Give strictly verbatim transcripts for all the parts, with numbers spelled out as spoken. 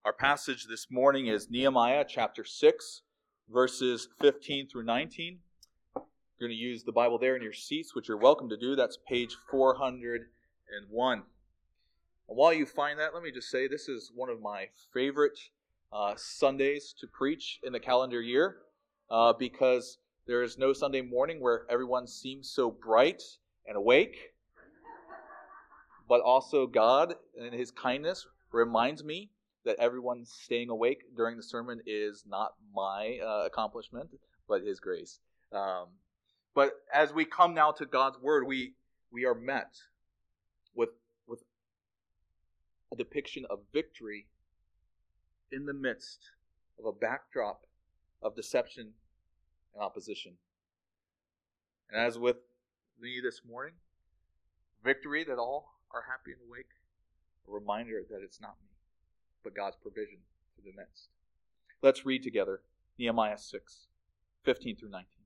Our passage this morning is Nehemiah chapter six, verses fifteen through nineteen. You're going to use the Bible there in your seats, which you're welcome to do. That's page four hundred one. And while you find that, let me just say this is one of my favorite uh, Sundays to preach in the calendar year uh, because there is no Sunday morning where everyone seems so bright and awake. But also God, in His kindness, reminds me that everyone staying awake during the sermon is not my uh, accomplishment, but His grace. Um, but as we come now to God's Word, we we are met with, with a depiction of victory in the midst of a backdrop of deception and opposition. And as with me this morning, victory that all are happy and awake, a reminder that it's not me, but God's provision for the midst. Let's read together Nehemiah six, fifteen through nineteen.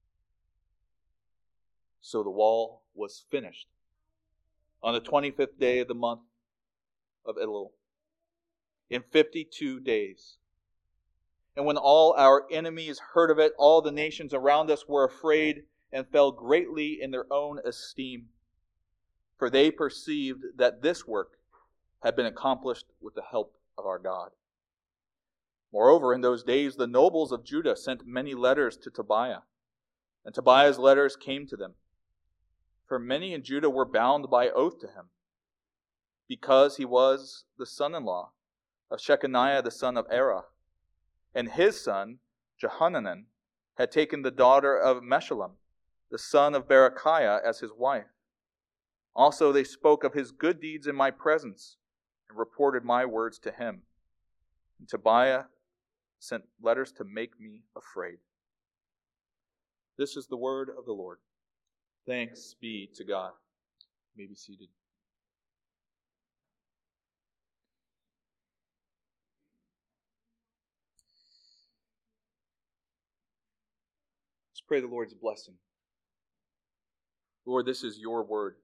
So the wall was finished on the twenty-fifth day of the month of Elul, in fifty-two days. And when all our enemies heard of it, all the nations around us were afraid and fell greatly in their own esteem, for they perceived that this work had been accomplished with the help of our God. Moreover, in those days the nobles of Judah sent many letters to Tobiah, and Tobiah's letters came to them. For many in Judah were bound by oath to him, because he was the son-in-law of Shechaniah the son of Erah, and his son, Jehohanan, had taken the daughter of Meshullam, the son of Berechiah, as his wife. Also they spoke of his good deeds in my presence, and reported my words to him. And Tobiah sent letters to make me afraid. This is the word of the Lord. Thanks be to God. You may be seated. Let's pray the Lord's blessing. Lord, this is your word.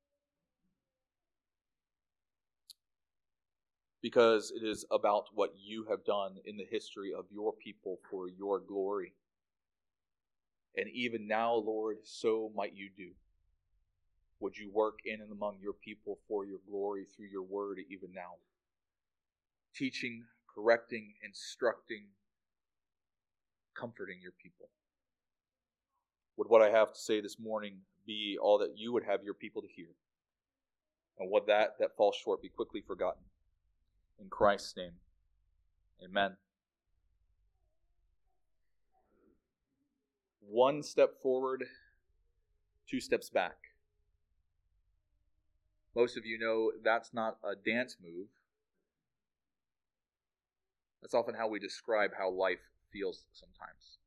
Because it is about what you have done in the history of your people for your glory. And even now, Lord, so might you do. Would you work in and among your people for your glory through your word even now? Teaching, correcting, instructing, comforting your people. Would what I have to say this morning be all that you would have your people to hear? And would that that falls short be quickly forgotten? In Christ's name, amen. One step forward, two steps back. Most of you know that's not a dance move. That's often how we describe how life feels sometimes.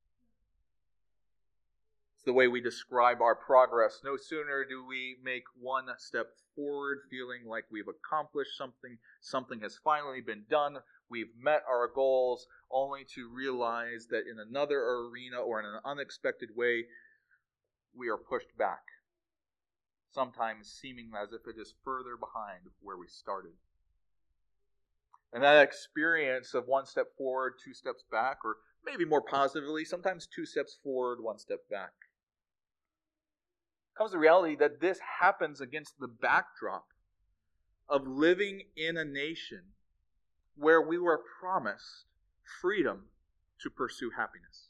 It's the way we describe our progress. No sooner do we make one step forward, feeling like we've accomplished something, something has finally been done, we've met our goals, only to realize that in another arena or in an unexpected way, we are pushed back, sometimes seeming as if it is further behind where we started. And that experience of one step forward, two steps back, or maybe more positively, sometimes two steps forward, one step back, comes the reality that this happens against the backdrop of living in a nation where we were promised freedom to pursue happiness.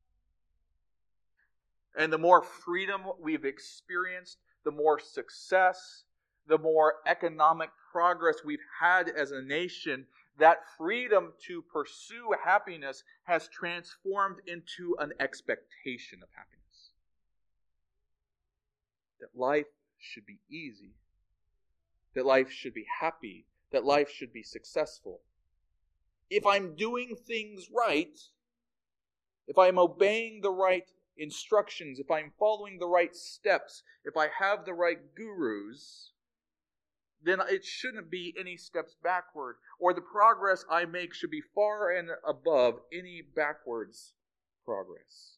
And the more freedom we've experienced, the more success, the more economic progress we've had as a nation, that freedom to pursue happiness has transformed into an expectation of happiness. That life should be easy, that life should be happy, that life should be successful. If I'm doing things right, if I'm obeying the right instructions, if I'm following the right steps, if I have the right gurus, then it shouldn't be any steps backward, or the progress I make should be far and above any backwards progress.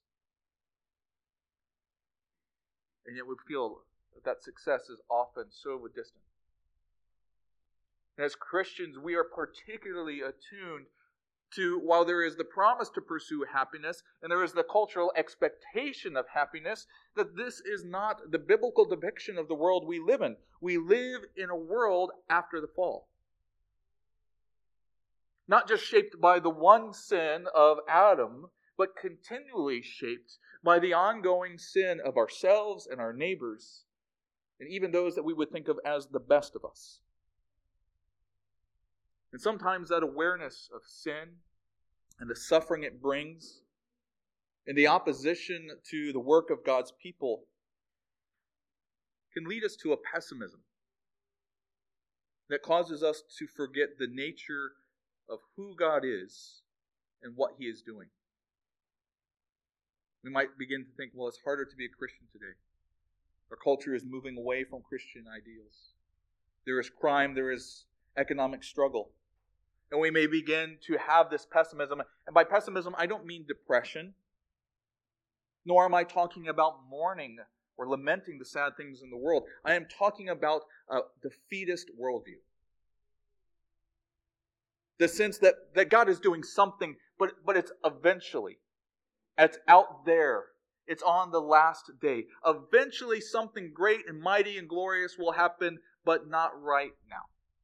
And yet we feel that that success is often so distant. And as Christians, we are particularly attuned to, while there is the promise to pursue happiness, and there is the cultural expectation of happiness, that this is not the biblical depiction of the world we live in. We live in a world after the fall. Not just shaped by the one sin of Adam, but continually shaped by the ongoing sin of ourselves and our neighbors, and even those that we would think of as the best of us. And sometimes that awareness of sin and the suffering it brings, and the opposition to the work of God's people, can lead us to a pessimism that causes us to forget the nature of who God is and what He is doing. We might begin to think, well, it's harder to be a Christian today. Our culture is moving away from Christian ideals. There is crime, there is economic struggle. And we may begin to have this pessimism. And by pessimism, I don't mean depression, nor am I talking about mourning or lamenting the sad things in the world. I am talking about a defeatist worldview. The sense that, that God is doing something, but, but it's eventually. It's out there. It's on the last day. Eventually something great and mighty and glorious will happen, but not right now.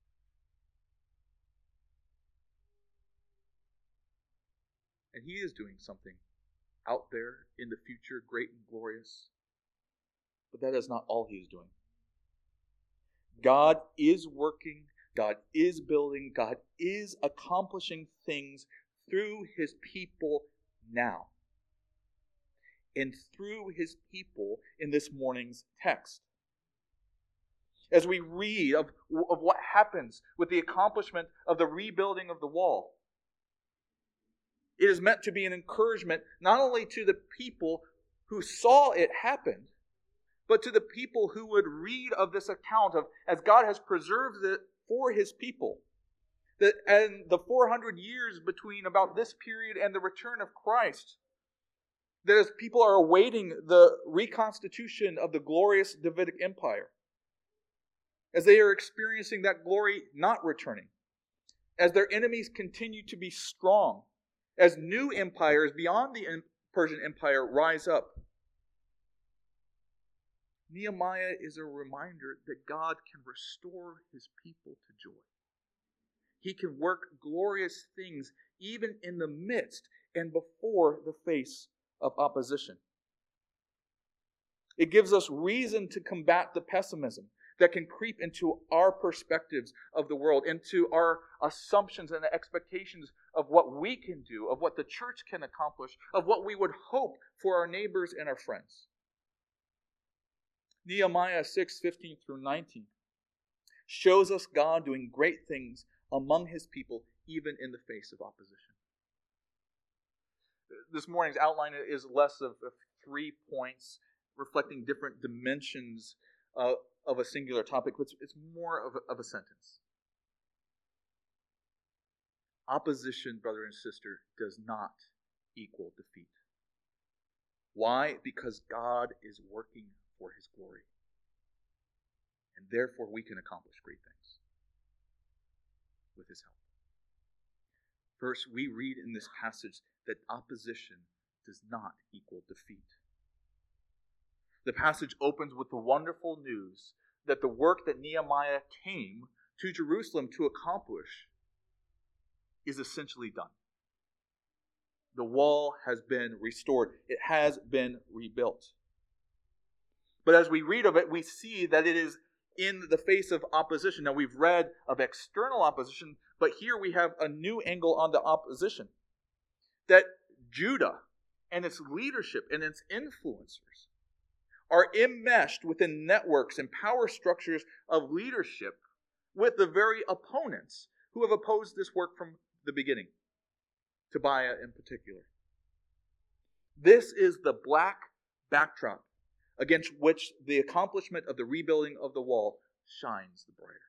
And He is doing something out there in the future, great and glorious. But that is not all He is doing. God is working. God is building. God is accomplishing things through His people now. And through His people in this morning's text. As we read of, of what happens with the accomplishment of the rebuilding of the wall, it is meant to be an encouragement not only to the people who saw it happen, but to the people who would read of this account of as God has preserved it for His people. That and the four hundred years between about this period and the return of Christ, that as people are awaiting the reconstitution of the glorious Davidic Empire, as they are experiencing that glory not returning, as their enemies continue to be strong, as new empires beyond the Persian Empire rise up, Nehemiah is a reminder that God can restore His people to joy. He can work glorious things even in the midst and before the face of opposition. It gives us reason to combat the pessimism that can creep into our perspectives of the world, into our assumptions and expectations of what we can do, of what the church can accomplish, of what we would hope for our neighbors and our friends. Nehemiah six, fifteen through nineteen shows us God doing great things among His people, even in the face of opposition. This morning's outline is less of, of three points reflecting different dimensions uh, of a singular topic. It's, it's more of a, of a sentence. Opposition, brother and sister, does not equal defeat. Why? Because God is working for His glory. And therefore we can accomplish great things with His help. First, we read in this passage that opposition does not equal defeat. The passage opens with the wonderful news that the work that Nehemiah came to Jerusalem to accomplish is essentially done. The wall has been restored. It has been rebuilt. But as we read of it, we see that it is in the face of opposition. Now, we've read of external opposition, but here we have a new angle on the opposition. That Judah and its leadership and its influencers are enmeshed within networks and power structures of leadership with the very opponents who have opposed this work from the beginning. Tobiah in particular. This is the black backdrop against which the accomplishment of the rebuilding of the wall shines the brighter.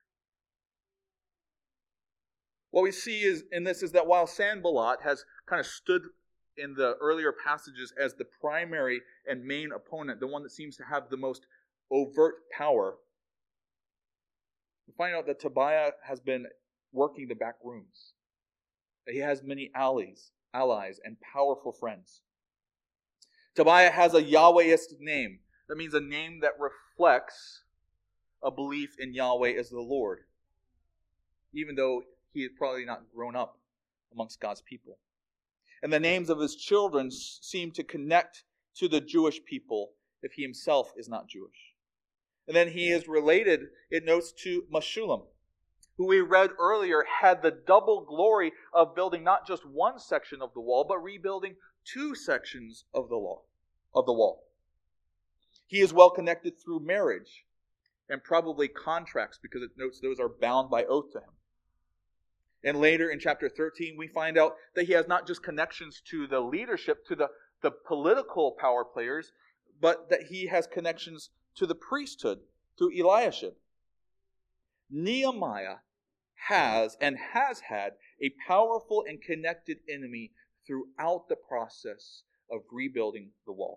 What we see is in this is that while Sanballat has kind of stood in the earlier passages as the primary and main opponent, the one that seems to have the most overt power, we find out that Tobiah has been working the back rooms. That he has many allies, allies and powerful friends. Tobiah has a Yahwehist name. That means a name that reflects a belief in Yahweh as the Lord, even though he had probably not grown up amongst God's people. And the names of his children seem to connect to the Jewish people if he himself is not Jewish. And then he is related, it notes, to Meshullam, who we read earlier had the double glory of building not just one section of the wall, but rebuilding two sections of the wall. Of the wall. He is well connected through marriage and probably contracts, because it notes those are bound by oath to him. And later in chapter thirteen, we find out that he has not just connections to the leadership, to the, the political power players, but that he has connections to the priesthood through Eliashib. Nehemiah has and has had a powerful and connected enemy throughout the process of rebuilding the wall.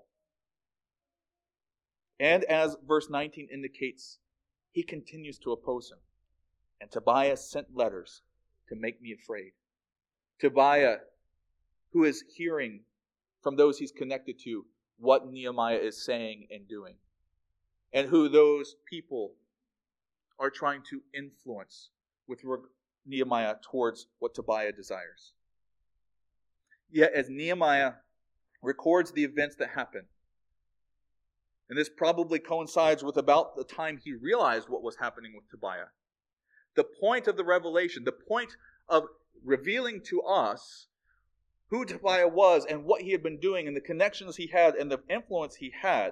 And as verse nineteen indicates, he continues to oppose him. And Tobiah sent letters to make me afraid. Tobiah, who is hearing from those he's connected to what Nehemiah is saying and doing, and who those people are trying to influence with Nehemiah towards what Tobiah desires. Yet as Nehemiah records the events that happen, and this probably coincides with about the time he realized what was happening with Tobiah, the point of the revelation, the point of revealing to us who Tobiah was and what he had been doing and the connections he had and the influence he had,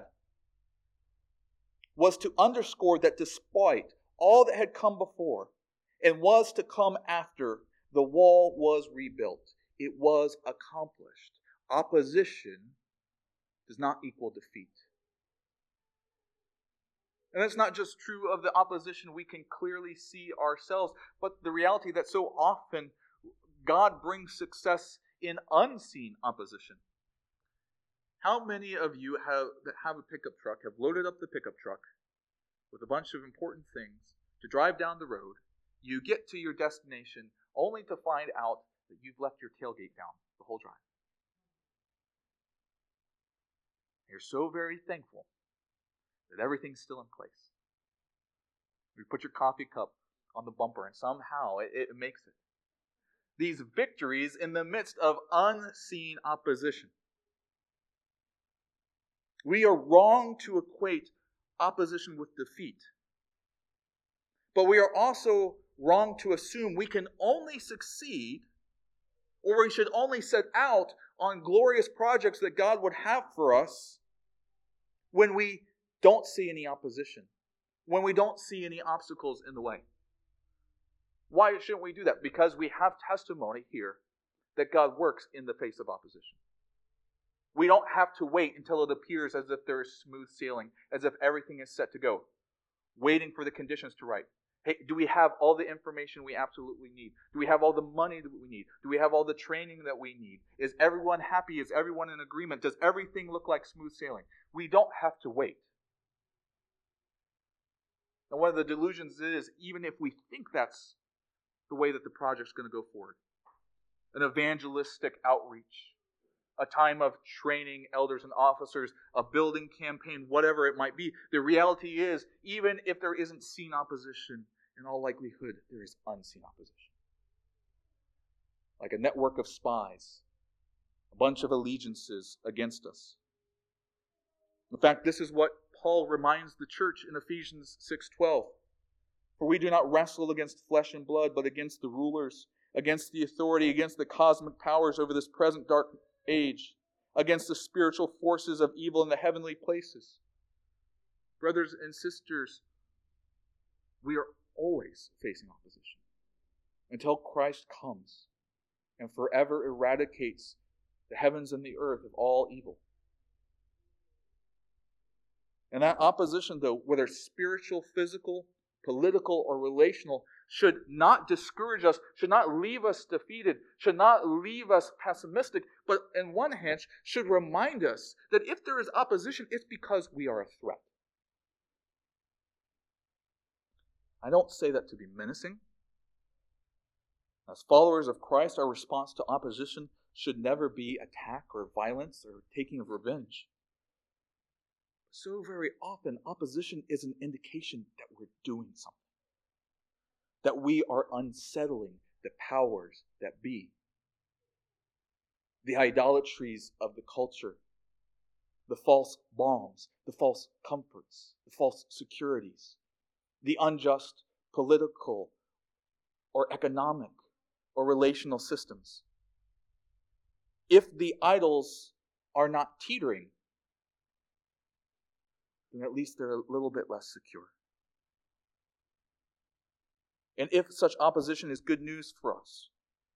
was to underscore that despite all that had come before and was to come after, the wall was rebuilt. It was accomplished. Opposition does not equal defeat. And that's not just true of the opposition we can clearly see ourselves, but the reality that so often God brings success in unseen opposition. How many of you have that have a pickup truck, have loaded up the pickup truck with a bunch of important things to drive down the road? You get to your destination only to find out that you've left your tailgate down the whole drive. You're so very thankful that everything's still in place. You put your coffee cup on the bumper and somehow it, it makes it. These victories in the midst of unseen opposition. We are wrong to equate opposition with defeat. But we are also wrong to assume we can only succeed, or we should only set out on glorious projects that God would have for us when we don't see any opposition, when we don't see any obstacles in the way. Why shouldn't we do that? Because we have testimony here that God works in the face of opposition. We don't have to wait until it appears as if there is smooth sailing, as if everything is set to go, waiting for the conditions to right. Hey, do we have all the information we absolutely need? Do we have all the money that we need? Do we have all the training that we need? Is everyone happy? Is everyone in agreement? Does everything look like smooth sailing? We don't have to wait. And one of the delusions is, even if we think that's the way that the project's going to go forward, an evangelistic outreach, a time of training elders and officers, a building campaign, whatever it might be, the reality is, even if there isn't seen opposition, in all likelihood, there is unseen opposition. Like a network of spies, a bunch of allegiances against us. In fact, this is what Paul reminds the church in Ephesians six twelve. For we do not wrestle against flesh and blood, but against the rulers, against the authority, against the cosmic powers over this present dark age, against the spiritual forces of evil in the heavenly places. Brothers and sisters, we are always facing opposition until Christ comes and forever eradicates the heavens and the earth of all evil. And that opposition, though, whether spiritual, physical, political, or relational, should not discourage us, should not leave us defeated, should not leave us pessimistic, but in one hand should remind us that if there is opposition, it's because we are a threat. I don't say that to be menacing. As followers of Christ, our response to opposition should never be attack or violence or taking of revenge. So very often, opposition is an indication that we're doing something, that we are unsettling the powers that be, the idolatries of the culture, the false bombs, the false comforts, the false securities, the unjust political or economic or relational systems. If the idols are not teetering, then at least they're a little bit less secure. And if such opposition is good news for us,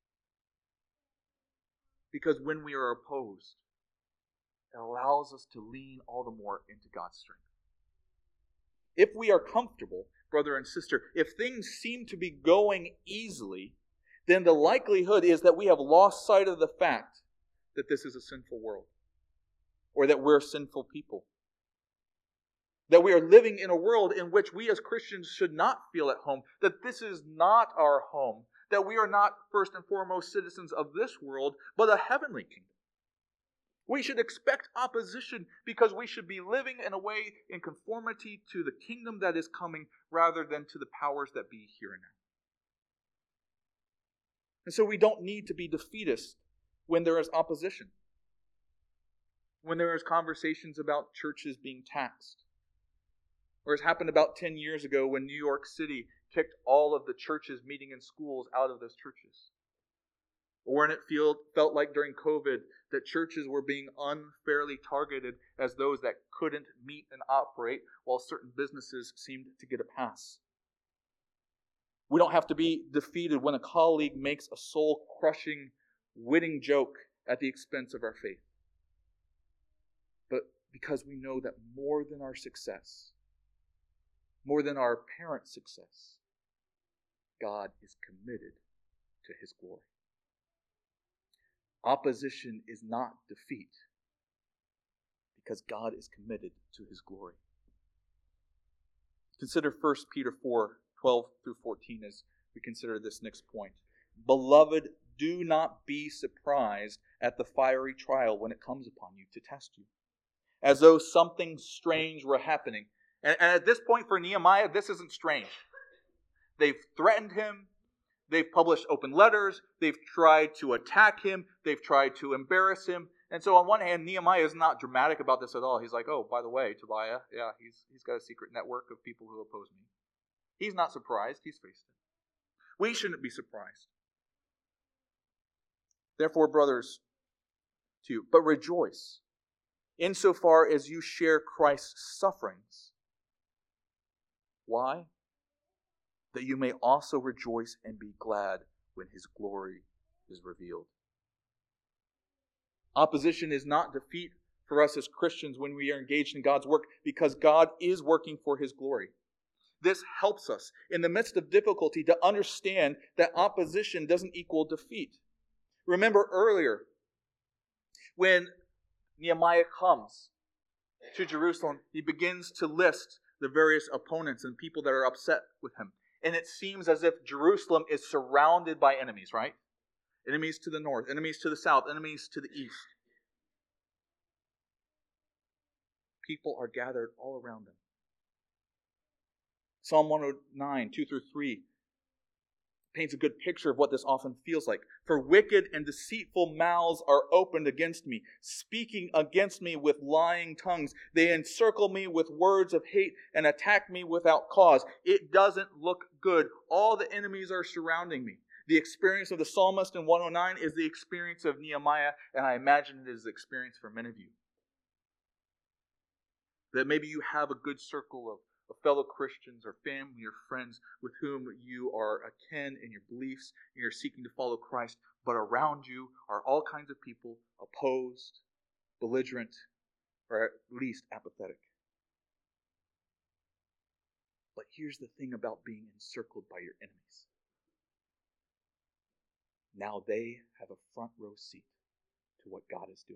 because when we are opposed, it allows us to lean all the more into God's strength. If we are comfortable, brother and sister, if things seem to be going easily, then the likelihood is that we have lost sight of the fact that this is a sinful world, or that we're sinful people. That we are living in a world in which we as Christians should not feel at home, that this is not our home, that we are not first and foremost citizens of this world, but a heavenly kingdom. We should expect opposition because we should be living in a way in conformity to the kingdom that is coming rather than to the powers that be here and now. And so we don't need to be defeatist when there is opposition, when there is conversations about churches being taxed, or as happened about ten years ago when New York City kicked all of the churches meeting in schools out of those churches. Or when it feel, felt like during COVID that churches were being unfairly targeted as those that couldn't meet and operate while certain businesses seemed to get a pass. We don't have to be defeated when a colleague makes a soul-crushing, witting joke at the expense of our faith. But because we know that more than our success, more than our parents' success, God is committed to His glory. Opposition is not defeat because God is committed to His glory. Consider First Peter four, twelve through fourteen as we consider this next point. Beloved, do not be surprised at the fiery trial when it comes upon you to test you, as though something strange were happening. And, and at this point for Nehemiah, this isn't strange. They've threatened him. They've published open letters. They've tried to attack him. They've tried to embarrass him. And so on one hand, Nehemiah is not dramatic about this at all. He's like, oh, by the way, Tobiah, yeah, he's he's got a secret network of people who oppose me. He's not surprised. He's faced it. We shouldn't be surprised. Therefore, brothers, too, but rejoice insofar as you share Christ's sufferings. Why? That you may also rejoice and be glad when His glory is revealed. Opposition is not defeat for us as Christians when we are engaged in God's work because God is working for His glory. This helps us in the midst of difficulty to understand that opposition doesn't equal defeat. Remember earlier when Nehemiah comes to Jerusalem, he begins to list the various opponents and people that are upset with him. And it seems as if Jerusalem is surrounded by enemies, right? Enemies to the north, enemies to the south, enemies to the east. People are gathered all around them. Psalm one oh nine, two through three paints a good picture of what this often feels like. For wicked and deceitful mouths are opened against me, speaking against me with lying tongues. They encircle me with words of hate and attack me without cause. It doesn't look good. All the enemies are surrounding me. The experience of the psalmist in one oh nine is the experience of Nehemiah, and I imagine it is the experience for many of you. That maybe you have a good circle of of fellow Christians or family or friends with whom you are akin in your beliefs and you're seeking to follow Christ, but around you are all kinds of people opposed, belligerent, or at least apathetic. But here's the thing about being encircled by your enemies. Now they have a front row seat to what God is doing.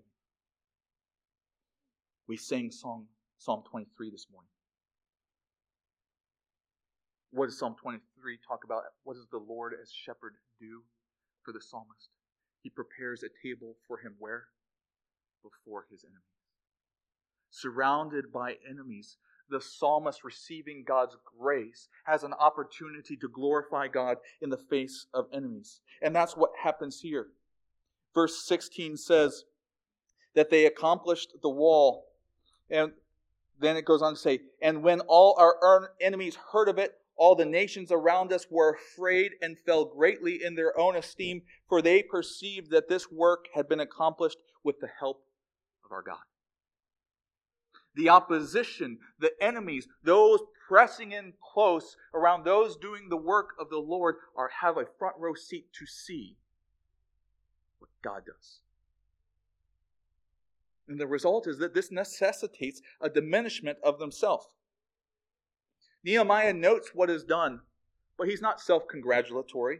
We sang song, Psalm twenty-three this morning. What does Psalm twenty-three talk about? What does the Lord as shepherd do for the psalmist? He prepares a table for him where? Before his enemies. Surrounded by enemies, the psalmist, receiving God's grace, has an opportunity to glorify God in the face of enemies. And that's what happens here. Verse sixteen says that they accomplished the wall. And then it goes on to say, and when all our enemies heard of it, all the nations around us were afraid and fell greatly in their own esteem, for they perceived that this work had been accomplished with the help of our God. The opposition, the enemies, those pressing in close around those doing the work of the Lord are have a front row seat to see what God does. And the result is that this necessitates a diminishment of themselves. Nehemiah notes what is done, but he's not self-congratulatory.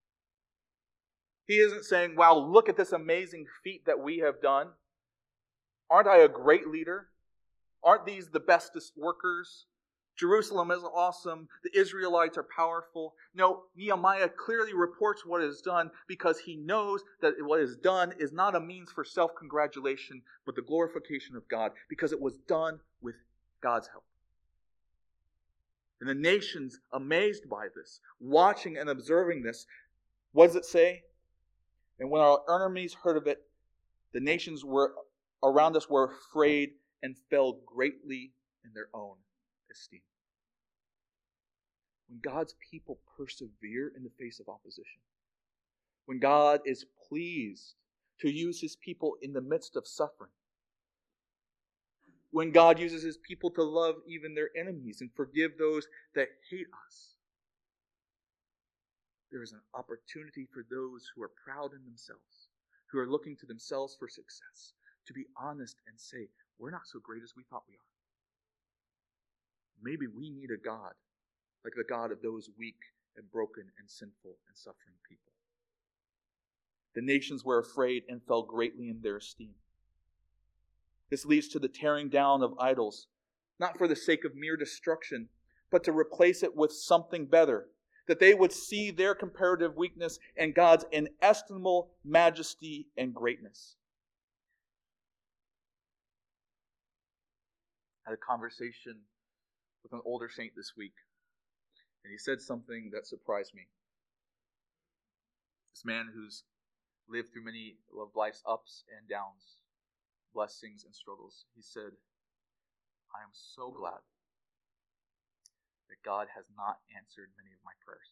He isn't saying, wow, look at this amazing feat that we have done. Aren't I a great leader? Aren't these the bestest workers? Jerusalem is awesome. The Israelites are powerful. No, Nehemiah clearly reports what is done because he knows that what is done is not a means for self-congratulation, but the glorification of God, because it was done with God's help. And the nations, amazed by this, watching and observing this, what does it say? And when our enemies heard of it, the nations were around us were afraid and fell greatly in their own esteem. When God's people persevere in the face of opposition, when God is pleased to use His people in the midst of suffering, when God uses His people to love even their enemies and forgive those that hate us, there is an opportunity for those who are proud in themselves, who are looking to themselves for success, to be honest and say, we're not so great as we thought we are. Maybe we need a God like the God of those weak and broken and sinful and suffering people. The nations were afraid and fell greatly in their esteem. This leads to the tearing down of idols, not for the sake of mere destruction, but to replace it with something better, that they would see their comparative weakness and God's inestimable majesty and greatness. I had a conversation with an older saint this week, and he said something that surprised me. This man who's lived through many of life's ups and downs, blessings and struggles, he said, I am so glad that God has not answered many of my prayers.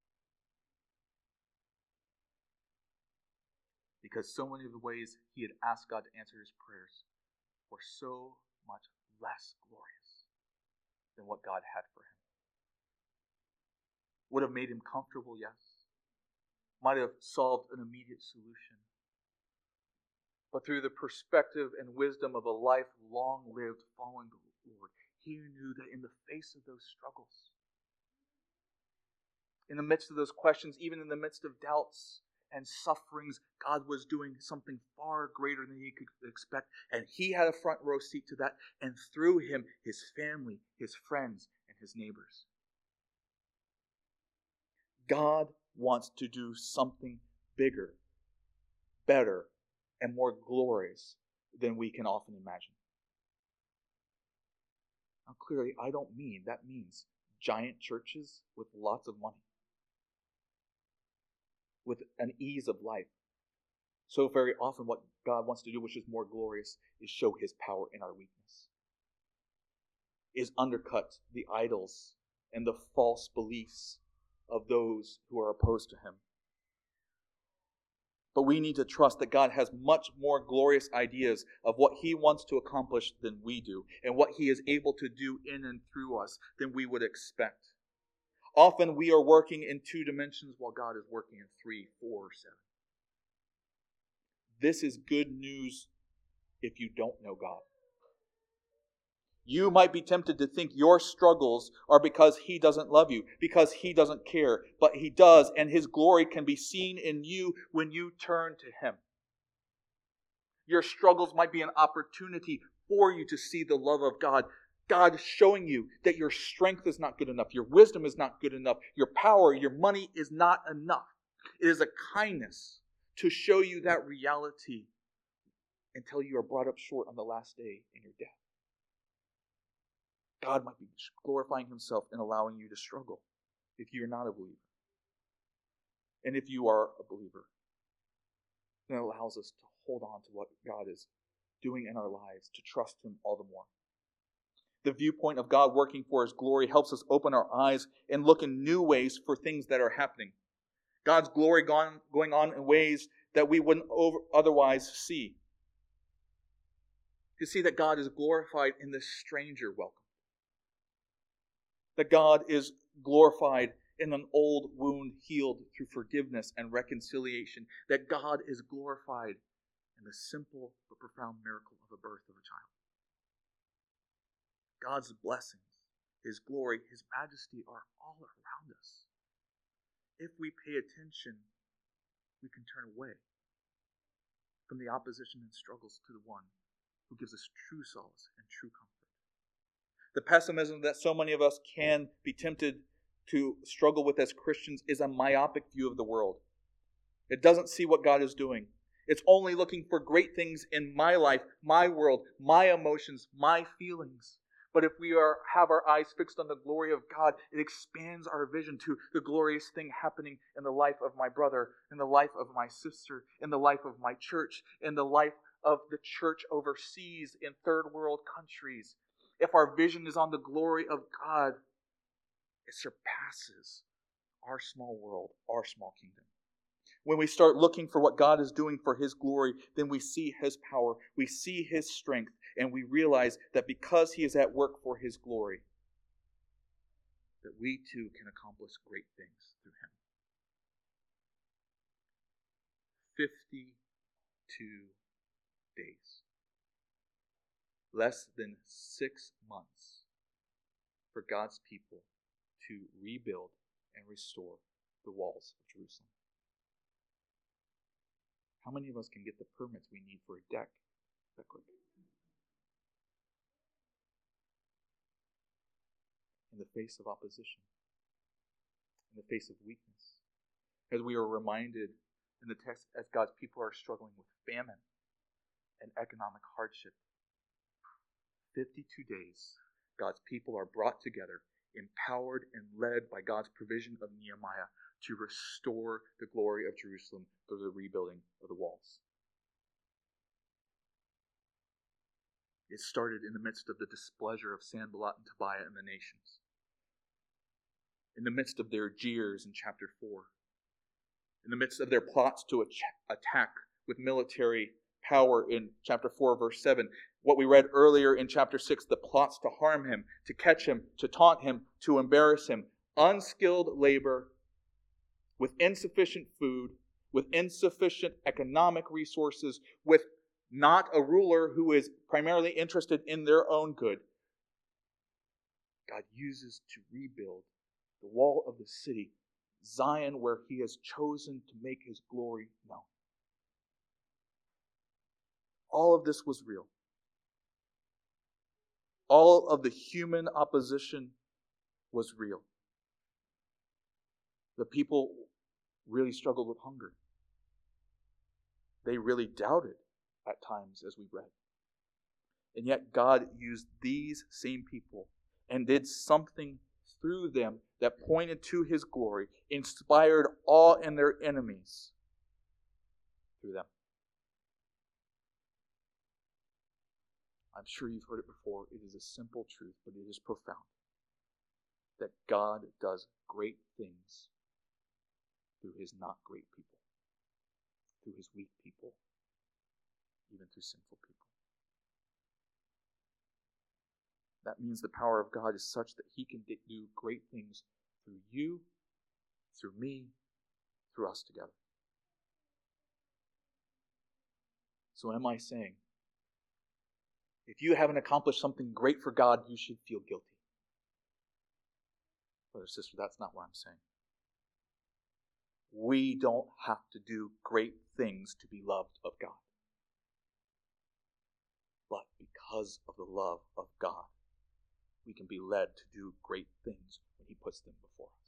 Because so many of the ways he had asked God to answer his prayers were so much less glorious than what God had for him. Would have made him comfortable, yes. Might have solved an immediate solution. But through the perspective and wisdom of a life long lived following the Lord, he knew that in the face of those struggles, in the midst of those questions, even in the midst of doubts and sufferings, God was doing something far greater than he could expect. And he had a front row seat to that. And through him, his family, his friends, and his neighbors. God wants to do something bigger, better, and more glorious than we can often imagine. Now, clearly, I don't mean that means giant churches with lots of money, with an ease of life. So very often what God wants to do, which is more glorious, is show his power in our weakness, is undercut the idols and the false beliefs of those who are opposed to him. But we need to trust that God has much more glorious ideas of what he wants to accomplish than we do, and what he is able to do in and through us than we would expect. Often we are working in two dimensions while God is working in three, four, or seven. This is good news if you don't know God. You might be tempted to think your struggles are because he doesn't love you, because he doesn't care, but he does, and his glory can be seen in you when you turn to him. Your struggles might be an opportunity for you to see the love of God God showing you that your strength is not good enough, your wisdom is not good enough, your power, your money is not enough. It is a kindness to show you that reality until you are brought up short on the last day in your death. God might be glorifying himself in allowing you to struggle if you're not a believer. And if you are a believer, then it allows us to hold on to what God is doing in our lives, to trust him all the more. The viewpoint of God working for his glory helps us open our eyes and look in new ways for things that are happening. God's glory gone, going on in ways that we wouldn't over, otherwise see. To see that God is glorified in this stranger welcome. That God is glorified in an old wound healed through forgiveness and reconciliation. That God is glorified in the simple but profound miracle of the birth of a child. God's blessings, his glory, his majesty are all around us. If we pay attention, we can turn away from the opposition and struggles to the one who gives us true solace and true comfort. The pessimism that so many of us can be tempted to struggle with as Christians is a myopic view of the world. It doesn't see what God is doing. It's only looking for great things in my life, my world, my emotions, my feelings. But if we are have our eyes fixed on the glory of God, it expands our vision to the glorious thing happening in the life of my brother, in the life of my sister, in the life of my church, in the life of the church overseas, in third world countries. If our vision is on the glory of God, it surpasses our small world, our small kingdom. When we start looking for what God is doing for his glory, then we see his power, we see his strength, and we realize that because he is at work for his glory, that we too can accomplish great things through him. fifty-two days. Less than six months for God's people to rebuild and restore the walls of Jerusalem. How many of us can get the permits we need for a deck that quick? In the face of opposition, in the face of weakness, as we are reminded in the text, as God's people are struggling with famine and economic hardship, fifty-two days, God's people are brought together, empowered and led by God's provision of Nehemiah to restore the glory of Jerusalem through the rebuilding of the walls. It started in the midst of the displeasure of Sanballat and Tobiah and the nations. In the midst of their jeers in chapter four. In the midst of their plots to attack with military power in chapter four, verse seven. What we read earlier in chapter six, the plots to harm him, to catch him, to taunt him, to embarrass him. Unskilled labor, with insufficient food, with insufficient economic resources, with not a ruler who is primarily interested in their own good. God uses to rebuild the wall of the city, Zion, where he has chosen to make his glory known. All of this was real. All of the human opposition was real. The people really struggled with hunger. They really doubted at times, as we read. And yet God used these same people and did something through them that pointed to his glory, inspired awe in their enemies through them. I'm sure you've heard it before. It is a simple truth, but it is profound. That God does great things through his not great people, through his weak people, even through sinful people. That means the power of God is such that he can do great things through you, through me, through us together. So am I saying, if you haven't accomplished something great for God, you should feel guilty? Brother, sister, that's not what I'm saying. We don't have to do great things to be loved of God. But because of the love of God, we can be led to do great things when he puts them before us.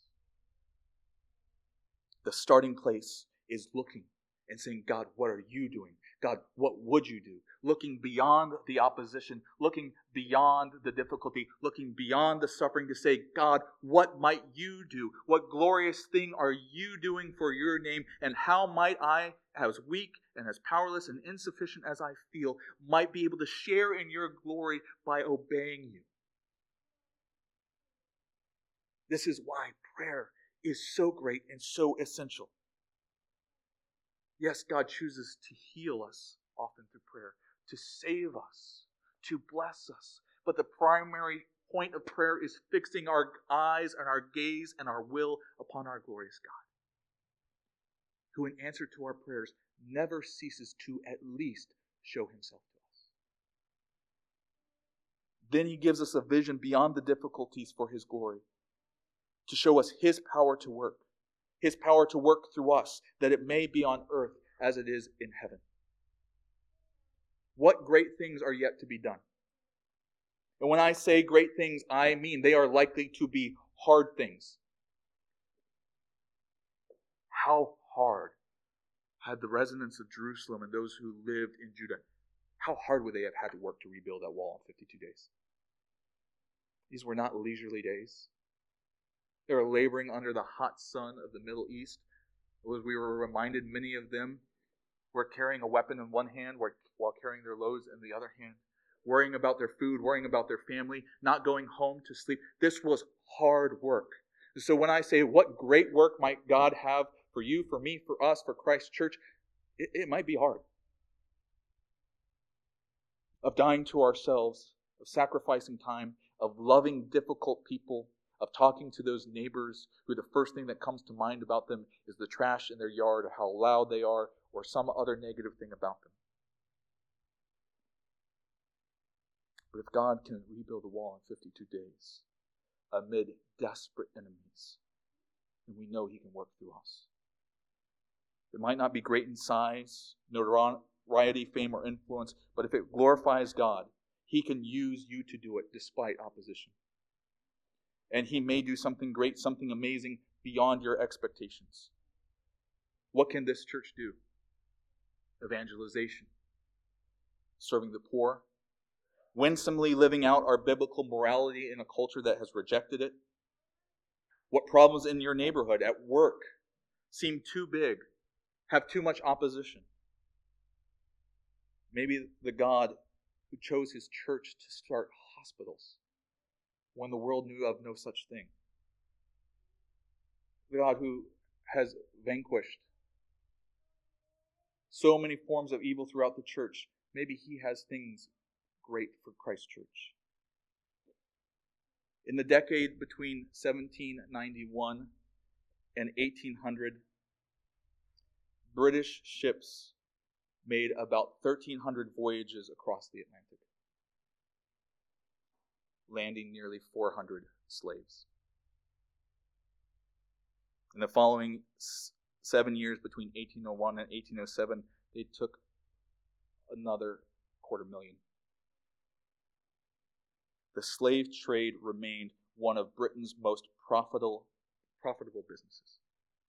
The starting place is looking and saying, God, what are you doing? God, what would you do? Looking beyond the opposition, looking beyond the difficulty, looking beyond the suffering to say, God, what might you do? What glorious thing are you doing for your name? And how might I, as weak and as powerless and insufficient as I feel, might be able to share in your glory by obeying you? This is why prayer is so great and so essential. Yes, God chooses to heal us often through prayer, to save us, to bless us. But the primary point of prayer is fixing our eyes and our gaze and our will upon our glorious God, who in answer to our prayers never ceases to at least show himself to us. Then he gives us a vision beyond the difficulties for his glory, to show us his power to work. His power to work through us, that it may be on earth as it is in heaven. What great things are yet to be done? And when I say great things, I mean they are likely to be hard things. How hard had the residents of Jerusalem and those who lived in Judah, how hard would they have had to work to rebuild that wall in fifty-two days? These were not leisurely days. They were laboring under the hot sun of the Middle East. As we were reminded, many of them were carrying a weapon in one hand while carrying their loads in the other hand, worrying about their food, worrying about their family, not going home to sleep. This was hard work. So when I say, what great work might God have for you, for me, for us, for Christ's church, it, it might be hard. Of dying to ourselves, of sacrificing time, of loving difficult people, of talking to those neighbors who the first thing that comes to mind about them is the trash in their yard, or how loud they are, or some other negative thing about them. But if God can rebuild a wall in fifty-two days amid desperate enemies, then we know he can work through us. It might not be great in size, notoriety, fame, or influence, but if it glorifies God, he can use you to do it despite opposition. And he may do something great, something amazing beyond your expectations. What can this church do? Evangelization, serving the poor, winsomely living out our biblical morality in a culture that has rejected it. What problems in your neighborhood, at work, seem too big, have too much opposition? Maybe the God who chose his church to start hospitals when the world knew of no such thing. The God who has vanquished so many forms of evil throughout the church. Maybe he has things great for Christ's church. In the decade between seventeen ninety-one and eighteen hundred, British ships made about thirteen hundred voyages across the Atlantic, landing nearly four hundred slaves. In the following seven years, between eighteen oh one and eighteen oh seven, they took another quarter million. The slave trade remained one of Britain's most profitable, profitable businesses.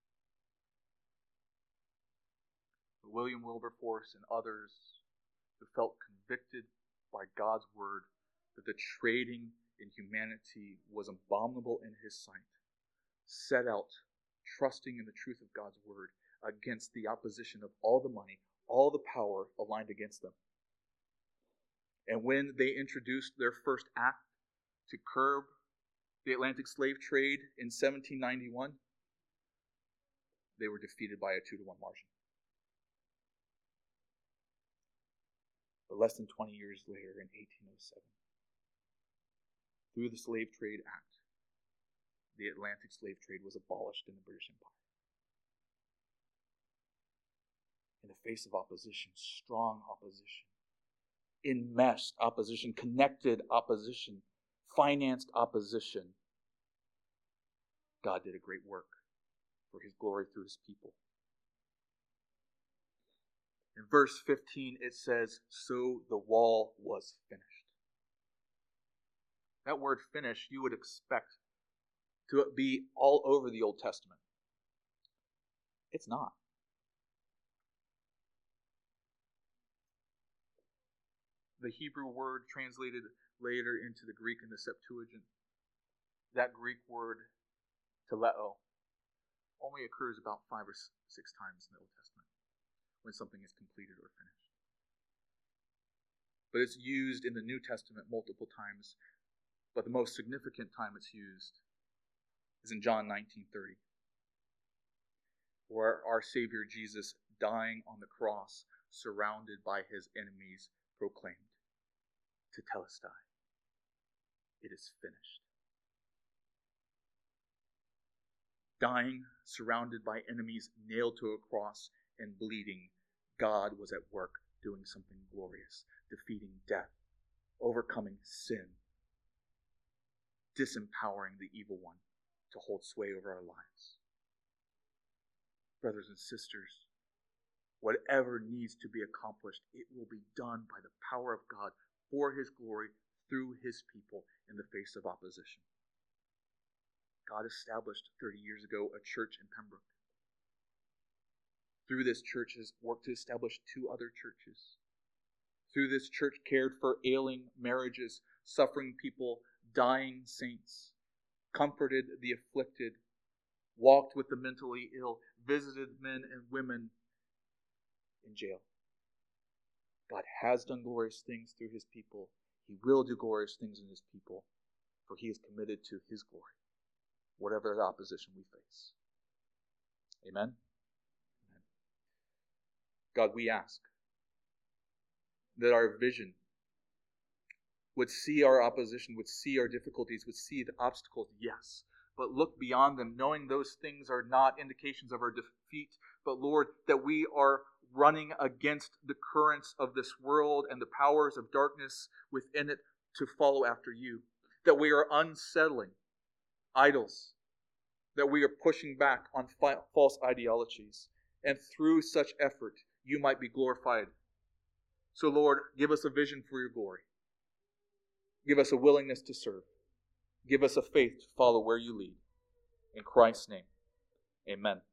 William Wilberforce and others who felt convicted by God's word that the trading in humanity was abominable in his sight, set out trusting in the truth of God's word against the opposition of all the money, all the power aligned against them. And when they introduced their first act to curb the Atlantic slave trade in seventeen ninety-one, they were defeated by a two to one margin. But less than twenty years later, in eighteen oh seven, through the Slave Trade Act, the Atlantic slave trade was abolished in the British Empire. In the face of opposition, strong opposition, enmeshed opposition, connected opposition, financed opposition, God did a great work for his glory through his people. In verse fifteen, it says, "So the wall was finished." That word finish, you would expect to be all over the Old Testament. It's not. The Hebrew word translated later into the Greek in the Septuagint, that Greek word, teleo, only occurs about five or six times in the Old Testament when something is completed or finished. But it's used in the New Testament multiple times, but the most significant time it's used is in John nineteen thirty, where our Savior Jesus, dying on the cross, surrounded by his enemies, proclaimed, Tetelestai, it is finished. Dying, surrounded by enemies, nailed to a cross and bleeding, God was at work doing something glorious, defeating death, overcoming sin, disempowering the evil one to hold sway over our lives. Brothers and sisters, whatever needs to be accomplished, it will be done by the power of God for his glory through his people in the face of opposition. God established thirty years ago a church in Pembroke. Through this church has worked to establish two other churches. Through this church cared for ailing marriages, suffering people, dying saints, comforted the afflicted, walked with the mentally ill, visited men and women in jail. God has done glorious things through his people. He will do glorious things in his people, for he is committed to his glory, whatever the opposition we face. Amen? Amen. God, we ask that our vision would see our opposition, would see our difficulties, would see the obstacles, yes, but look beyond them, knowing those things are not indications of our defeat, but Lord, that we are running against the currents of this world and the powers of darkness within it to follow after you, that we are unsettling idols, that we are pushing back on fi- false ideologies, and through such effort, you might be glorified. So Lord, give us a vision for your glory. Give us a willingness to serve. Give us a faith to follow where you lead. In Christ's name, amen.